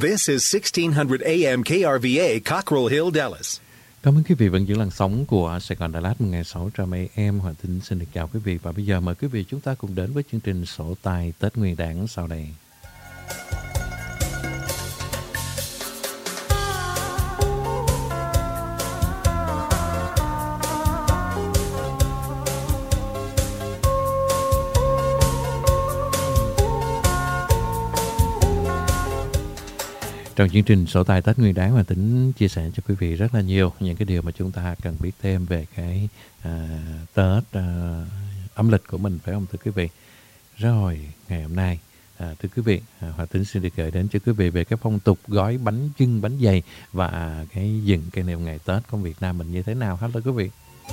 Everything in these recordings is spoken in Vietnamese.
This is 1600 AM KRVA, Cockrell Hill, Dallas. Cảm ơn quý vị vẫn giữ làn sóng của Sài Gòn Đà Lạt 1600 AM. Hoàng Thính xin được chào quý vị và bây giờ mời quý vị chúng ta cùng đến với chương trình Sổ Tay Tết Nguyên Đán sau đây. Trong chương trình Sổ Tay Tết Nguyên Đán, Hoàng Tính chia sẻ cho quý vị rất là nhiều những cái điều mà chúng ta cần biết thêm về cái Tết âm lịch của mình, phải không thưa quý vị? Rồi, ngày hôm nay, thưa quý vị, Hoàng Tính xin được gửi đến cho quý vị về cái phong tục gói bánh chưng, bánh dày và cái dựng cây nêu ngày Tết của Việt Nam mình như thế nào hết đó quý vị.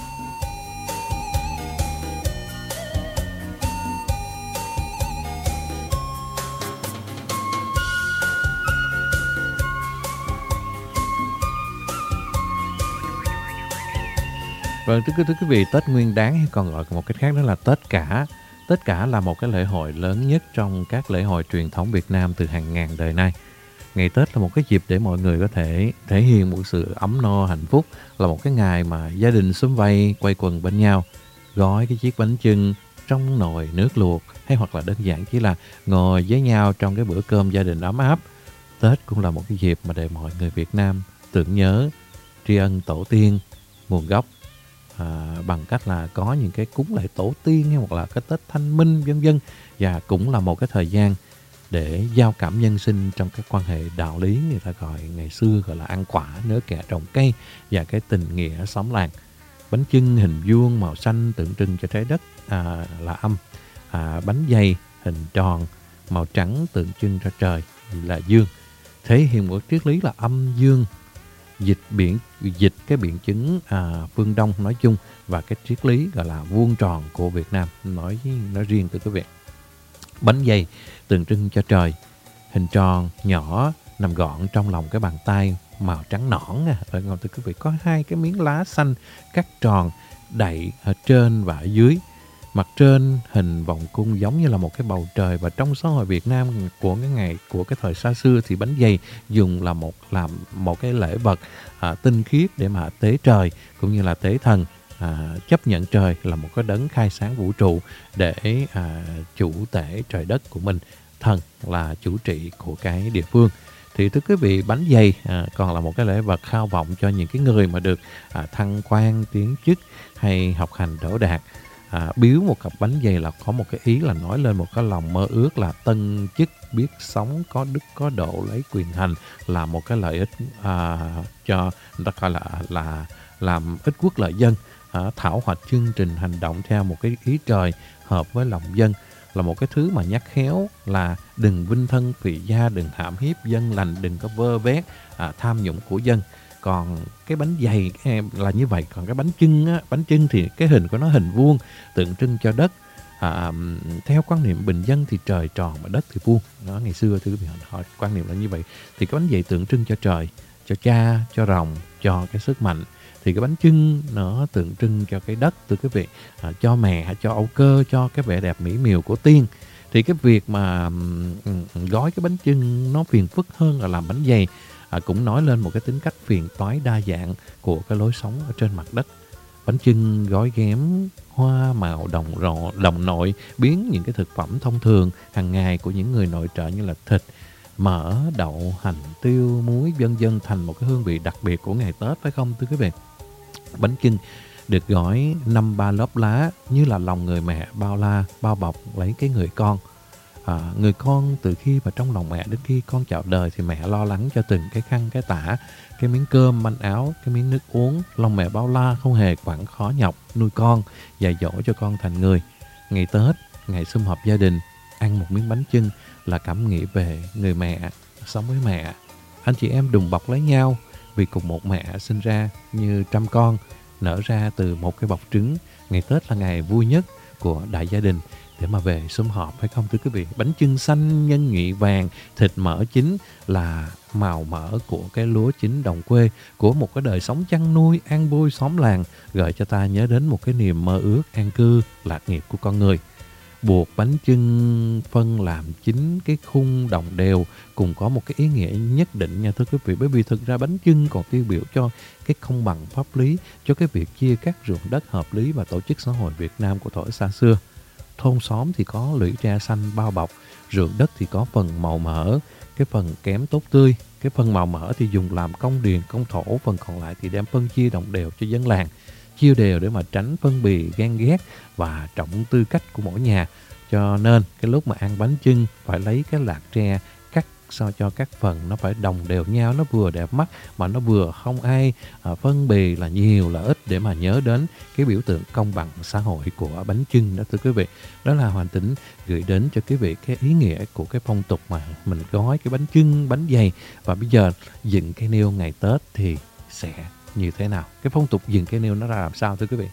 Vâng, thưa quý vị, Tết Nguyên Đán hay còn gọi một cách khác đó là Tết Cả. Tết Cả là một cái lễ hội lớn nhất trong các lễ hội truyền thống Việt Nam từ hàng ngàn đời nay. Ngày Tết là một cái dịp để mọi người có thể thể hiện một sự ấm no hạnh phúc, là một cái ngày mà gia đình xúm vầy quây quần bên nhau, gói cái chiếc bánh chưng trong nồi nước luộc, hay hoặc là đơn giản chỉ là ngồi với nhau trong cái bữa cơm gia đình ấm áp. Tết cũng là một cái dịp mà để mọi người Việt Nam tưởng nhớ, tri ân tổ tiên, nguồn gốc. Bằng cách là có những cái cúng lễ tổ tiên hay hoặc là cái Tết Thanh Minh vân vân, và cũng là một cái thời gian để giao cảm nhân sinh trong các quan hệ đạo lý, người ta gọi ngày xưa gọi là ăn quả nớ kẹ trồng cây, và cái tình nghĩa xóm làng. Bánh chưng hình vuông màu xanh tượng trưng cho trái đất là âm, bánh dày hình tròn màu trắng tượng trưng cho trời là dương, thể hiện một triết lý là âm dương dịch cái biện chứng phương Đông nói chung, và cái triết lý gọi là vuông tròn của Việt Nam nói riêng từ quý vị. Bánh dày tượng trưng cho trời, hình tròn nhỏ nằm gọn trong lòng cái bàn tay màu trắng nõn ở ngọn từ quý vị, có hai cái miếng lá xanh cắt tròn đậy ở trên và ở dưới. Mặt trên hình vòng cung giống như là một cái bầu trời, và trong xã hội Việt Nam của cái thời xa xưa thì bánh dày dùng làm một cái lễ vật tinh khiết để mà tế trời cũng như là tế thần, chấp nhận trời là một cái đấng khai sáng vũ trụ để chủ tể trời đất của mình, thần là chủ trị của cái địa phương. Thì thưa quý vị, bánh dày còn là một cái lễ vật khao vọng cho những cái người mà được thăng quan tiến chức hay học hành đỗ đạt. Biếu một cặp bánh dày là có một cái ý là nói lên một cái lòng mơ ước là tân chức biết sống, có đức có độ, lấy quyền hành, là một cái lợi ích cho người ta gọi là làm ích quốc lợi dân, thảo hoạch chương trình hành động theo một cái ý trời hợp với lòng dân, là một cái thứ mà nhắc khéo là đừng vinh thân phì gia, đừng hãm hiếp dân lành, đừng có vơ vét tham nhũng của dân. Còn cái bánh dày là như vậy. Còn cái bánh chưng thì cái hình của nó hình vuông, tượng trưng cho đất. Theo quan niệm bình dân thì trời tròn mà đất thì vuông. Đó, ngày xưa thưa quý vị, họ quan niệm là như vậy. Thì cái bánh dày tượng trưng cho trời, cho cha, cho rồng, cho cái sức mạnh. Thì cái bánh chưng nó tượng trưng cho cái đất thưa quý vị, cho mẹ, cho Âu cơ, cho cái vẻ đẹp mỹ miều của tiên. Thì cái việc mà gói cái bánh chưng nó phiền phức hơn là làm bánh dày, cũng nói lên một cái tính cách phiền toái đa dạng của cái lối sống ở trên mặt đất. Bánh chưng gói ghém hoa màu đồng nội, biến những cái thực phẩm thông thường hàng ngày của những người nội trợ như là thịt, mỡ, đậu, hành, tiêu, muối vân vân thành một cái hương vị đặc biệt của ngày Tết, phải không thưa quý vị? Bánh chưng được gói 5-3 lớp lá như là lòng người mẹ bao bọc lấy cái người con. Người con từ khi mà trong lòng mẹ đến khi con chào đời thì mẹ lo lắng cho từng cái khăn cái tả, cái miếng cơm manh áo, cái miếng nước uống. Lòng mẹ bao la không hề quản khó nhọc nuôi con, dạy dỗ cho con thành người. Ngày Tết, ngày sum họp gia đình, ăn một miếng bánh chưng là cảm nghĩ về người mẹ, sống với mẹ. Anh chị em đùm bọc lấy nhau vì cùng một mẹ sinh ra như trăm con nở ra từ một cái bọc trứng. Ngày Tết là ngày vui nhất của đại gia đình để mà về sum họp, phải không thưa quý vị? Bánh chưng xanh nhân nghị vàng, thịt mỡ chín là màu mỡ của cái lúa chín đồng quê, của một cái đời sống chăn nuôi an vui xóm làng, gợi cho ta nhớ đến một cái niềm mơ ước an cư lạc nghiệp của con người. buộc bánh chưng phân làm chính cái khung đồng đều cùng có một cái ý nghĩa nhất định nha thưa quý vị. Bởi vì thực ra bánh chưng còn tiêu biểu cho cái công bằng pháp lý, cho cái việc chia các ruộng đất hợp lý và tổ chức xã hội Việt Nam của thuở xa xưa. Thôn xóm thì có lũy tre xanh bao bọc, ruộng đất thì có phần màu mỡ, cái phần kém tốt tươi. Cái phần màu mỡ thì dùng làm công điền, công thổ, phần còn lại thì đem phân chia đồng đều cho dân làng. Chia đều để mà tránh phân bì, ghen ghét và trọng tư cách của mỗi nhà. Cho nên cái lúc mà ăn bánh chưng phải lấy cái lạt tre cắt sao cho các phần nó phải đồng đều nhau, nó vừa đẹp mắt mà nó vừa không ai phân bì là nhiều là ít, để mà nhớ đến cái biểu tượng công bằng xã hội của bánh chưng đó thưa quý vị. Đó là Hoàng Tĩnh gửi đến cho quý vị cái ý nghĩa của cái phong tục mà mình gói cái bánh chưng, bánh dày. Và bây giờ dựng cây nêu ngày Tết thì sẽ như thế nào? Cái phong tục dựng cây nêu nó ra làm sao thưa quý vị?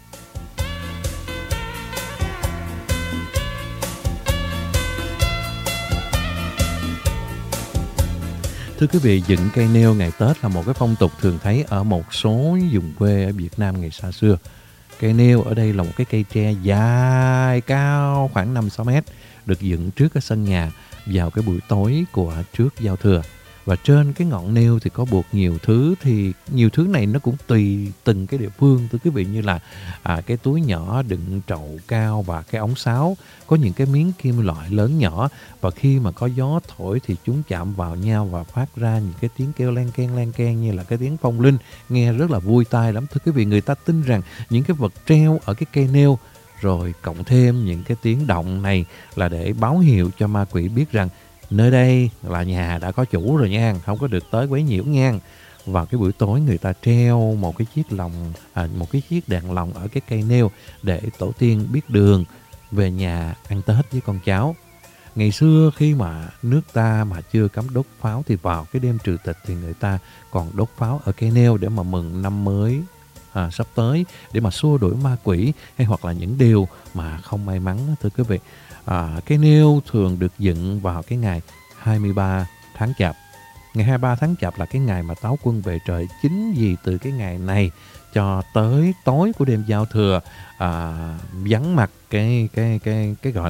Thưa quý vị, dựng cây nêu ngày Tết là một cái phong tục thường thấy ở một số vùng quê ở Việt Nam ngày xa xưa. Cây nêu ở đây là một cái cây tre dài cao khoảng 5-6 mét, được dựng trước cái sân nhà vào cái buổi tối của trước giao thừa. Và trên cái ngọn nêu thì có buộc nhiều thứ, thì nhiều thứ này nó cũng tùy từng cái địa phương thưa quý vị, như là cái túi nhỏ đựng trậu cao và cái ống sáo, có những cái miếng kim loại lớn nhỏ, và khi mà có gió thổi thì chúng chạm vào nhau và phát ra những cái tiếng kêu len keng như là cái tiếng phong linh, nghe rất là vui tai lắm thưa quý vị. Người ta tin rằng những cái vật treo ở cái cây nêu rồi cộng thêm những cái tiếng động này là để báo hiệu cho ma quỷ biết rằng nơi đây là nhà đã có chủ rồi nha, không có được tới quấy nhiễu nha. Vào cái buổi tối người ta treo một cái chiếc đèn lồng ở cái cây nêu để tổ tiên biết đường về nhà ăn Tết với con cháu. Ngày xưa khi mà nước ta mà chưa cấm đốt pháo thì vào cái đêm trừ tịch thì người ta còn đốt pháo ở cây nêu để mà mừng năm mới sắp tới, để mà xua đuổi ma quỷ hay hoặc là những điều mà không may mắn thưa quý vị. Cây nêu thường được dựng vào cái ngày 23 tháng Chạp. Ngày 23 tháng Chạp là cái ngày mà táo quân về trời. Chính vì từ cái ngày này cho tới tối của đêm giao thừa, vắng mặt cái gọi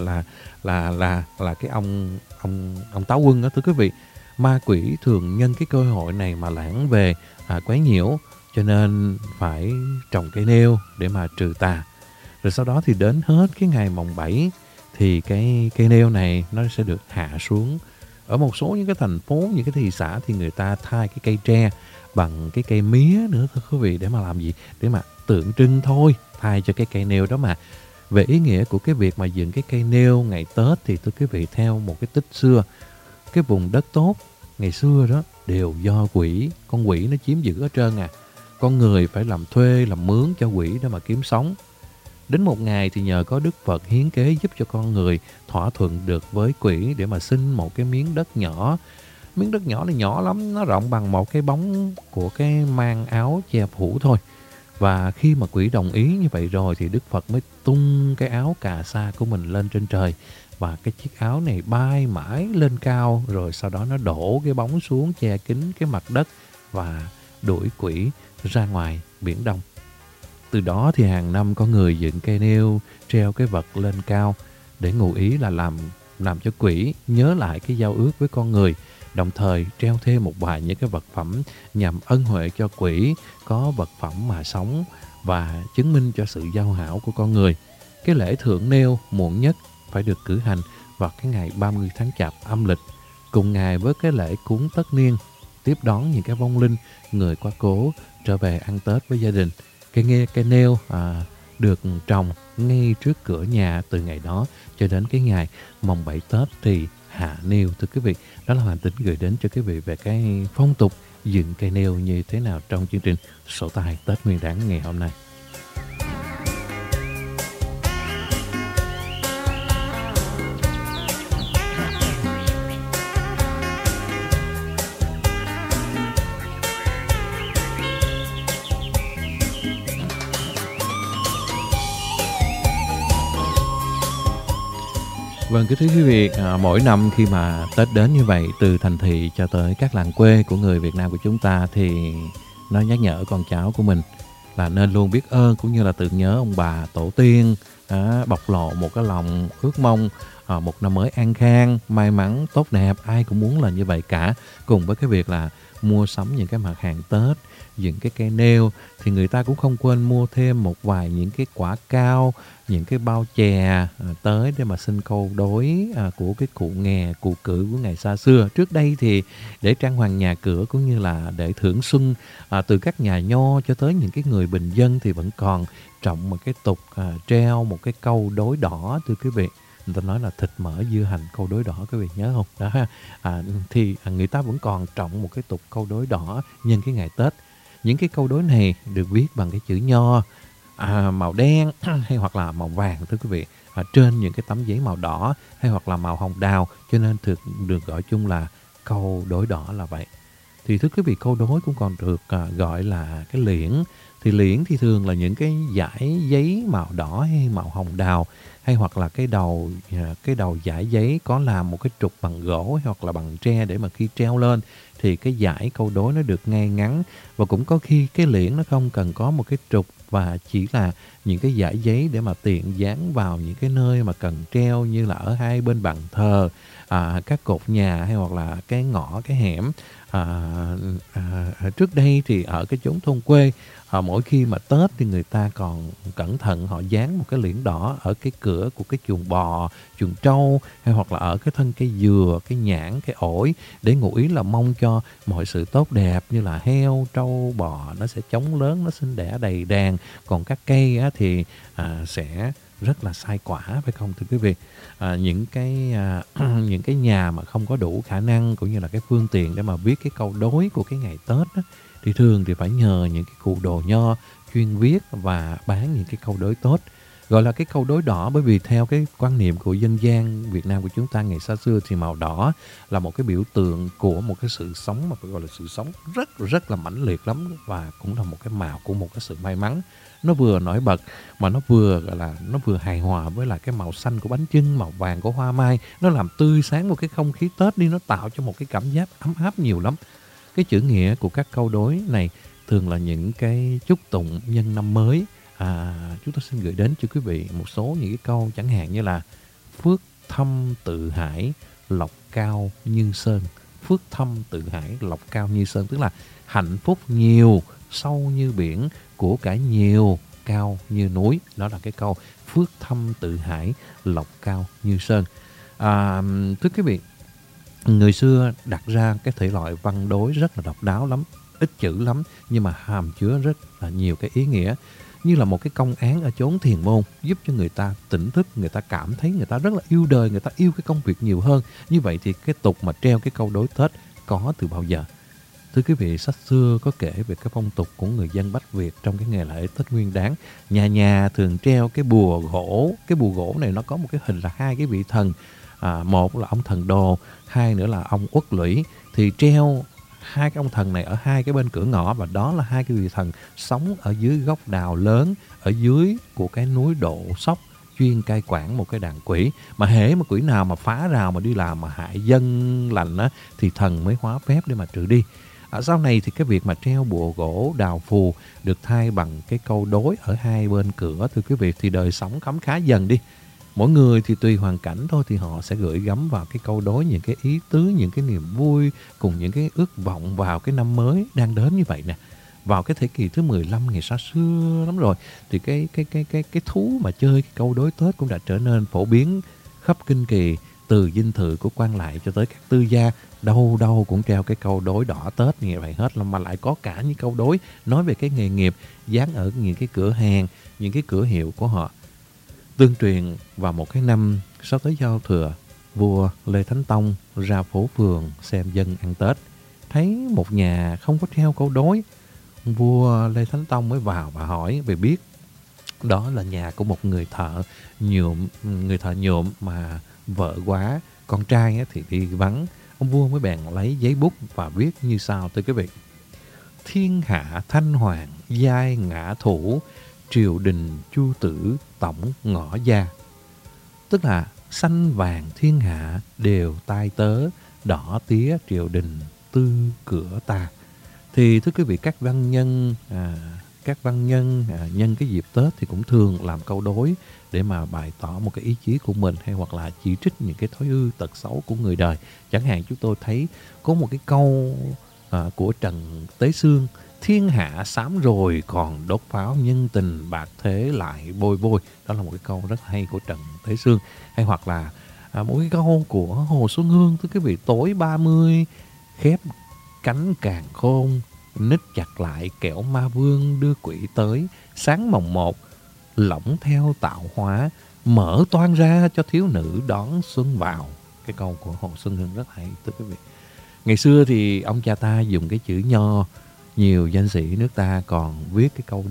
là cái ông táo quân đó thưa quý vị. Ma quỷ thường nhân cái cơ hội này mà lãng về quấy nhiễu, cho nên phải trồng cây nêu để mà trừ tà. Rồi sau đó thì đến hết cái ngày mồng 7 thì cái cây nêu này nó sẽ được hạ xuống. Ở một số những cái thành phố, những cái thị xã thì người ta thay cái cây tre bằng cái cây mía nữa thưa quý vị. Để mà làm gì? Để mà tượng trưng thôi, thay cho cái cây nêu đó mà. Về ý nghĩa của cái việc mà dựng cái cây nêu ngày Tết thì thưa quý vị, theo một cái tích xưa, cái vùng đất tốt ngày xưa đó đều do quỷ, con quỷ nó chiếm giữ hết trơn à. Con người phải làm thuê, làm mướn cho quỷ để mà kiếm sống. Đến một ngày thì nhờ có Đức Phật hiến kế giúp cho con người thỏa thuận được với quỷ để mà xin một cái miếng đất nhỏ. Miếng đất nhỏ này nhỏ lắm, nó rộng bằng một cái bóng của cái mang áo che phủ thôi. Và khi mà quỷ đồng ý như vậy rồi thì Đức Phật mới tung cái áo cà sa của mình lên trên trời. Và cái chiếc áo này bay mãi lên cao, rồi sau đó nó đổ cái bóng xuống che kín cái mặt đất và đuổi quỷ ra ngoài Biển Đông. Từ đó thì hàng năm có người dựng cây nêu, treo cái vật lên cao để ngụ ý là làm cho quỷ nhớ lại cái giao ước với con người. Đồng thời treo thêm một vài những cái vật phẩm nhằm ân huệ cho quỷ có vật phẩm mà sống và chứng minh cho sự giao hảo của con người. Cái lễ thượng nêu muộn nhất phải được cử hành vào cái ngày 30 tháng Chạp âm lịch, cùng ngày với cái lễ cúng tất niên, tiếp đón những cái vong linh người quá cố trở về ăn Tết với gia đình. Cây nêu được trồng ngay trước cửa nhà từ ngày đó cho đến cái ngày mồng 7 Tết thì hạ nêu thưa quý vị. Đó là Hoàng Tĩnh gửi đến cho quý vị về cái phong tục dựng cây nêu như thế nào trong chương trình Sổ Tay Tết Nguyên Đán ngày hôm nay. Vâng, thưa quý vị, mỗi năm khi mà Tết đến như vậy, từ thành thị cho tới các làng quê của người Việt Nam của chúng ta thì nó nhắc nhở con cháu của mình là nên luôn biết ơn cũng như là tưởng nhớ ông bà tổ tiên bộc lộ một cái lòng ước mong một năm mới an khang, may mắn, tốt đẹp. Ai cũng muốn là như vậy cả. Cùng với cái việc là mua sắm những cái mặt hàng Tết, những cái cây nêu, thì người ta cũng không quên mua thêm một vài những cái quả cao, những cái bao chè tới để mà xin câu đối của cái cụ nghè, cụ cử của ngày xa xưa. Trước đây thì để trang hoàng nhà cửa cũng như là để thưởng xuân, từ các nhà nho cho tới những cái người bình dân thì vẫn còn trọng một cái tục treo một cái câu đối đỏ, thưa quý vị. Người ta nói là thịt mỡ dưa hành câu đối đỏ, quý vị nhớ không? Đó ha. Thì người ta vẫn còn trọng một cái tục câu đối đỏ nhân cái ngày Tết. Những cái câu đối này được viết bằng cái chữ nho màu đen hay hoặc là màu vàng, thưa quý vị, trên những cái tấm giấy màu đỏ hay hoặc là màu hồng đào, cho nên được gọi chung là câu đối đỏ là vậy. Thì thưa quý vị, câu đối cũng còn được gọi là cái liễn. Thì liễn thì thường là những cái dải giấy màu đỏ hay màu hồng đào, hay hoặc là cái đầu dải giấy có làm một cái trục bằng gỗ hay hoặc là bằng tre để mà khi treo lên thì cái dải câu đối nó được ngay ngắn. Và cũng có khi cái liễn nó không cần có một cái trục và chỉ là những cái dải giấy để mà tiện dán vào những cái nơi mà cần treo, như là ở hai bên bàn thờ, các cột nhà hay hoặc là cái ngõ, cái hẻm. Trước đây thì ở cái chốn thôn quê, mỗi khi mà Tết thì người ta còn cẩn thận họ dán một cái liễn đỏ ở cái cửa của cái chuồng bò, chuồng trâu, hay hoặc là ở cái thân cây dừa, cái nhãn, cái ổi, để ngụ ý là mong cho mọi sự tốt đẹp, như là heo, trâu, bò nó sẽ chóng lớn, nó sinh đẻ đầy đàn. Còn các cây thì sẽ rất là sai quả, phải không thưa quý vị? Những cái nhà mà không có đủ khả năng cũng như là cái phương tiện để mà viết cái câu đối của cái ngày Tết đó, thì thường thì phải nhờ những cái cụ đồ nho chuyên viết và bán những cái câu đối tốt, gọi là cái câu đối đỏ. Bởi vì theo cái quan niệm của dân gian Việt Nam của chúng ta ngày xa xưa thì màu đỏ là một cái biểu tượng của một cái sự sống, mà phải gọi là sự sống rất là mãnh liệt lắm, và cũng là một cái màu của một cái sự may mắn. Nó vừa nổi bật mà nó vừa gọi là nó vừa hài hòa với lại cái màu xanh của bánh chưng, màu vàng của hoa mai. Nó làm tươi sáng một cái không khí Tết đi, nó tạo cho một cái cảm giác ấm áp nhiều lắm. Cái chữ nghĩa của các câu đối này thường là những cái chúc tụng nhân năm mới. Chúng tôi xin gửi đến cho quý vị một số những cái câu chẳng hạn như là phước thâm tự hải, lộc cao như sơn. Phước thâm tự hải, lộc cao như sơn, tức là hạnh phúc nhiều, sâu như biển, của cải nhiều, cao như núi. Đó là cái câu phước thâm tự hải, lộc cao như sơn. Thưa quý vị, người xưa đặt ra cái thể loại văn đối rất là độc đáo lắm, ít chữ lắm, nhưng mà hàm chứa rất là nhiều cái ý nghĩa, như là một cái công án ở chốn thiền môn, giúp cho người ta tỉnh thức, người ta cảm thấy người ta rất là yêu đời, người ta yêu cái công việc nhiều hơn. Như vậy thì cái tục mà treo cái câu đối Tết có từ bao giờ? Thưa quý vị, sách xưa có kể về cái phong tục của người dân Bách Việt trong cái ngày lễ Tết Nguyên Đán. Nhà nhà thường treo cái bùa gỗ. Cái bùa gỗ này nó có một cái hình là hai cái vị thần. Một là ông thần Đồ, hai nữa là ông Uất Lũy. Thì treo hai cái ông thần này ở hai cái bên cửa ngõ, và đó là hai cái vị thần sống ở dưới gốc đào lớn, ở dưới của cái núi Độ Sóc, chuyên cai quản một cái đàn quỷ. Mà hễ mà quỷ nào mà phá rào mà đi làm mà hại dân lành á, thì thần mới hóa phép để mà trừ đi. Sau này thì cái việc mà treo bùa gỗ đào phù được thay bằng cái câu đối ở hai bên cửa, thưa quý vị, thì đời sống khấm khá dần đi. Mỗi người thì tùy hoàn cảnh thôi, thì họ sẽ gửi gắm vào cái câu đối những cái ý tứ, những cái niềm vui cùng những cái ước vọng vào cái năm mới đang đến như vậy nè. Vào cái thế kỷ thứ 15 ngày xa xưa lắm rồi, thì cái thú mà chơi cái câu đối Tết cũng đã trở nên phổ biến khắp kinh kỳ, từ dinh thự của quan lại cho tới các tư gia, đâu đâu cũng treo cái câu đối đỏ Tết như vậy hết, mà lại có cả những câu đối nói về cái nghề nghiệp dán ở những cái cửa hàng, những cái cửa hiệu của họ. Tương truyền vào một cái năm sắp tới giao thừa, vua Lê Thánh Tông ra phố phường xem dân ăn Tết, thấy một nhà không có treo câu đối. Vua Lê Thánh Tông mới vào và hỏi về biết đó là nhà của một người thợ nhuộm mà vợ quá, con trai thì đi vắng. Ông vua mới bèn lấy giấy bút và viết như sau, thưa quý vị: thiên hạ thanh hoàng giai ngã thủ, triều đình chu tử tổng ngõ gia. Tức là xanh vàng thiên hạ đều tai tớ, đỏ tía triều đình tư cửa ta. Thì thưa quý vị, các văn nhân các văn nhân nhân cái dịp Tết thì cũng thường làm câu đối để mà bày tỏ một cái ý chí của mình, hay hoặc là chỉ trích những cái thói hư tật xấu của người đời. Chẳng hạn chúng tôi thấy có một cái câu của Trần Tế Xương: thiên hạ xám rồi còn đốt pháo, nhân tình bạc thế lại bôi vôi. Đó là một cái câu rất hay của Trần Tế Xương. Hay hoặc là một cái câu của Hồ Xuân Hương: thưa quý vị, tối 30 khép cánh càng khôn, nít chặt lại kẻo ma vương đưa quỷ tới, sáng mồng 1 lỏng theo tạo hóa, mở toan ra cho thiếu nữ đón xuân vào. Cái câu của Hồ Xuân Hương rất hay, thưa quý vị. Ngày xưa thì ông cha ta dùng cái chữ nho, nhiều danh sĩ nước ta còn viết cái câu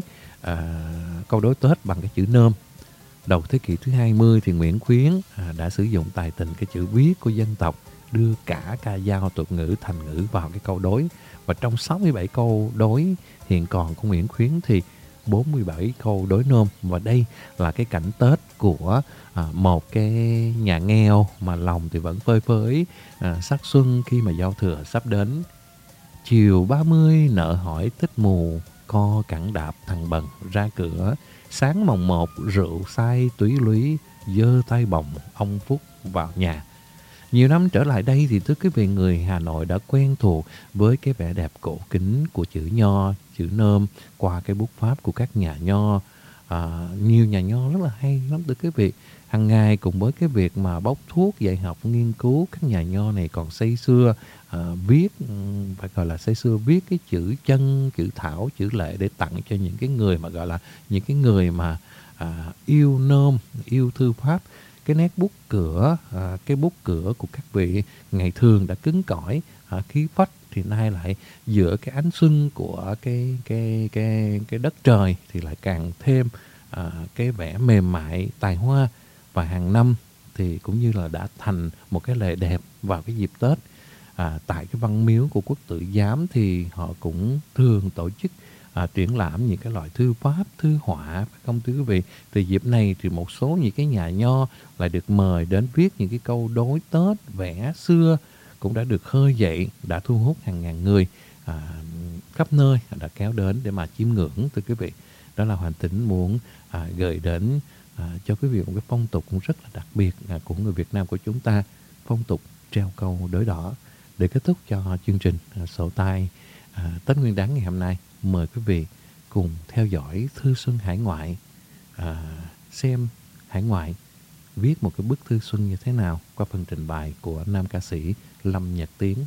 đối Tết bằng cái chữ nôm. Đầu thế kỷ thứ 20 thì Nguyễn Khuyến đã sử dụng tài tình cái chữ viết của dân tộc, đưa cả ca dao, tục ngữ, thành ngữ vào cái câu đối. Và trong 67 câu đối hiện còn của Nguyễn Khuyến thì 47 câu đối nôm. Và đây là cái cảnh Tết của một cái nhà nghèo mà lòng thì vẫn phơi phới sắc xuân khi mà giao thừa sắp đến. Chiều 30 nợ hỏi tích mù, co cẳng đạp thằng bần ra cửa, sáng mồng 1 rượu say túy lúy, giơ tay bồng ông Phúc vào nhà. Nhiều năm trở lại đây thì thưa quý vị, người Hà Nội đã quen thuộc với cái vẻ đẹp cổ kính của chữ nho, chữ nôm qua cái bút pháp của các nhà nho. Nhiều nhà nho rất là hay lắm thưa quý vị. Hàng ngày cùng với cái việc mà bốc thuốc, dạy học, nghiên cứu, các nhà nho này còn say sưa viết, phải gọi là say sưa viết cái chữ chân, chữ thảo, chữ lệ để tặng cho những cái người mà gọi là những cái người mà yêu nôm, yêu thư pháp. Cái nét bút cửa, cái bút cửa của các vị ngày thường đã cứng cỏi, khí phách, thì nay lại giữa cái ánh xuân của cái đất trời thì lại càng thêm cái vẻ mềm mại, tài hoa. Và hàng năm thì cũng như là đã thành một cái lệ đẹp vào cái dịp Tết. Tại cái văn miếu của Quốc Tử Giám thì họ cũng thường tổ chức triển lãm những cái loại thư pháp, thư họa, phải không thưa quý vị? Từ dịp này thì một số những cái nhà nho lại được mời đến viết những cái câu đối Tết, vẽ xưa cũng đã được khơi dậy, đã thu hút hàng ngàn người khắp nơi đã kéo đến để mà chiêm ngưỡng, thưa quý vị. Đó là Hoàn Tỉnh muốn gửi đến cho quý vị một cái phong tục cũng rất là đặc biệt của người Việt Nam của chúng ta, phong tục treo câu đối đỏ. Để kết thúc cho chương trình sổ tay Tết Nguyên Đán ngày hôm nay, mời quý vị cùng theo dõi Thư Xuân Hải Ngoại, xem Hải Ngoại viết một cái bức thư xuân như thế nào qua phần trình bày của nam ca sĩ Lâm Nhật Tiến.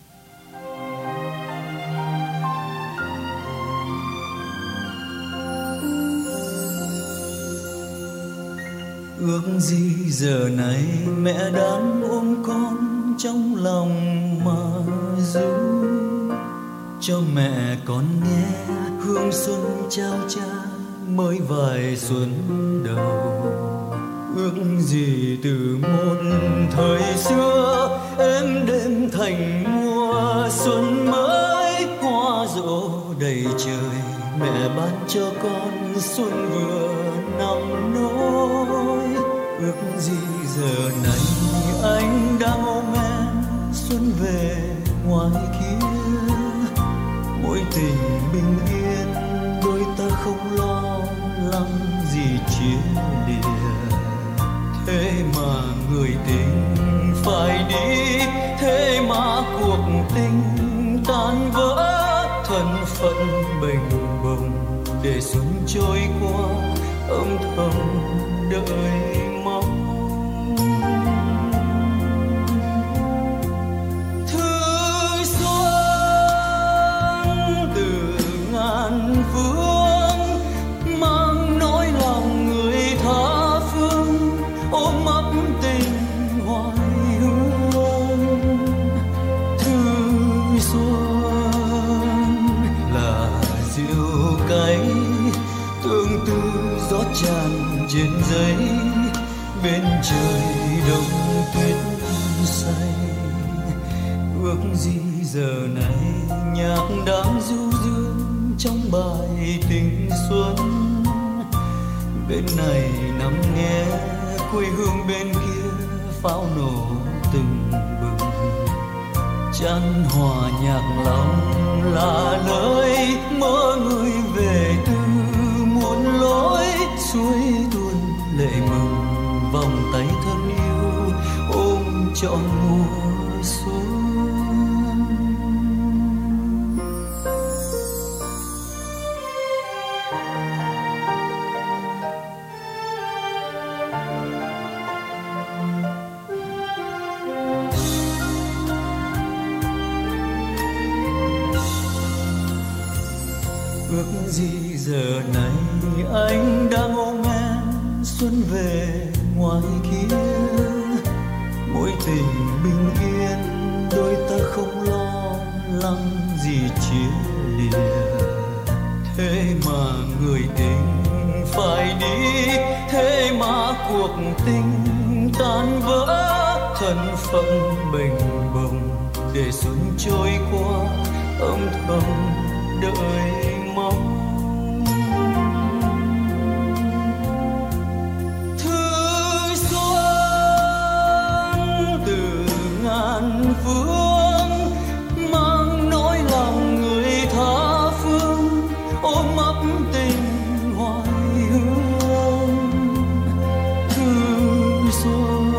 Ước gì giờ này mẹ đang ôm con trong lòng mà ru, cho mẹ con nghe hương xuân trao cha mới vài xuân đầu. Ước gì từ một thời xưa em đêm thành mùa xuân mới, hoa rộ đầy trời mẹ ban cho con xuân vừa nằm nỗi. Ước gì giờ này anh đang ôm em xuân về ngoài kia, mối tình bình yên đôi ta không lo lắng gì chia lìa. Thế mà người tình phải đi, thế mà cuộc tình tan vỡ, thân phận bềnh bồng để xuân trôi qua âm thầm đợi mong. Thư xuân từ ngàn phương mang nỗi lòng người tha phương, ôm ấp tình hoài hương. Thư xuân là rượu cay tương tư gió tràn trên giấy, bên trời đông tuyết say. Ước gì giờ này nhạc đang du dương trong bài tình xuân, bên này nằm nghe quê hương bên kia pháo nổ từng bừng. Chan hòa nhạc lòng là nơi mơ người về suối tuôn lệ mừng, vòng tay thân yêu ôm trọn mùa xuân. Ước gì giờ này anh đang ôm em xuân về ngoài kia, mối tình bình yên đôi ta không lo lắng gì chia lìa. Thế mà người tình phải đi, thế mà cuộc tình tan vỡ, thân phận bềnh bồng để xuân trôi qua âm thầm đợi mong. Thư xuân từ ngàn phương mang nỗi lòng người tha phương, ôm ấp tình hoài hương. Thư xuân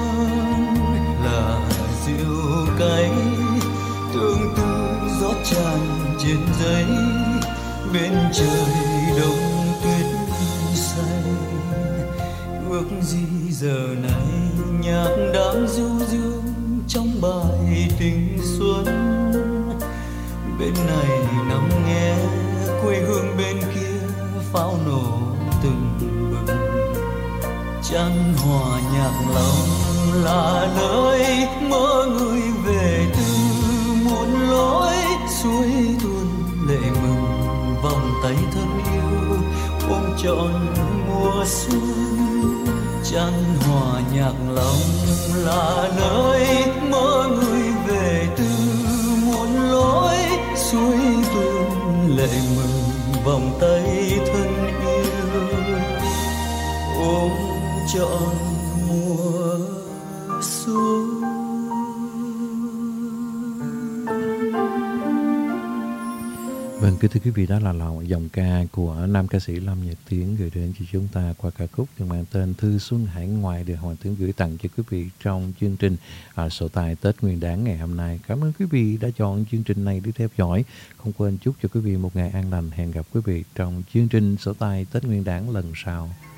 là rượu cay tương tư rót tràn trên giấy, bên trời đông tuyết say. Ước gì giờ này nhạc đang du dương trong bài tình xuân, bên này nằm nghe quê hương bên kia pháo nổ từng bừng. Chăn hòa nhạc lòng là nơi mơ người về từ muôn lối, suối tuôn lệ mừng, vòng tay thân yêu ôm trọn mùa xuân. Chăn hòa nhạc lòng là nơi mơ người về từ muôn lối, suối tuôn lệ mừng, vòng tay thân yêu ôm trọn mùa xuân. Vâng, kính thưa quý vị, đó là dòng ca của nam ca sĩ Lâm Nhật Tiến gửi đến cho chúng ta qua ca khúc được mang tên Thư Xuân Hải Ngoại, được Hoàng Tiến gửi tặng cho quý vị trong chương trình Sổ Tay Tết Nguyên Đán ngày hôm nay. Cảm ơn quý vị đã chọn chương trình này để theo dõi. Không quên chúc cho quý vị một ngày an lành. Hẹn gặp quý vị trong chương trình Sổ Tay Tết Nguyên Đán lần sau.